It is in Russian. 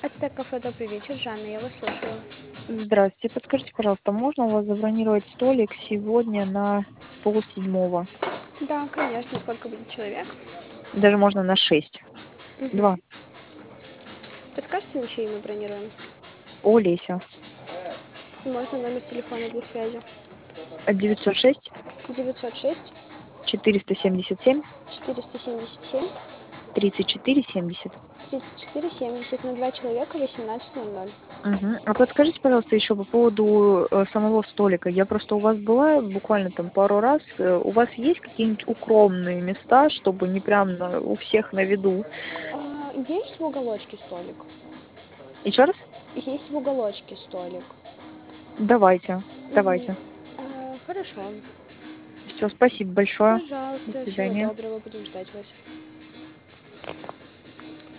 Это кафе «Добрый вечер», Жанна, я вас слушаю. Здравствуйте. Подскажите, пожалуйста, можно у вас забронировать столик сегодня на полседьмого? Да, конечно, сколько будет человек? Даже можно на 6. Мгм. 2. Подскажите, на чьи мы бронируем? Олеся. Можно номер телефона для связи? 906 906 477 477 34 70. 34 70 на 2 человека 18:00. Мгм. А подскажите, пожалуйста, еще по поводу самого столика. Я просто у вас была буквально там пару раз. У вас есть какие-нибудь укромные места, чтобы не прям у всех на виду? Есть в уголочке столик? Еще раз? Есть в уголочке столик. Давайте. Мгм. Давайте. Хорошо. Все, спасибо большое. До Пожалуйста, всего свидания. доброго, будем ждать вас.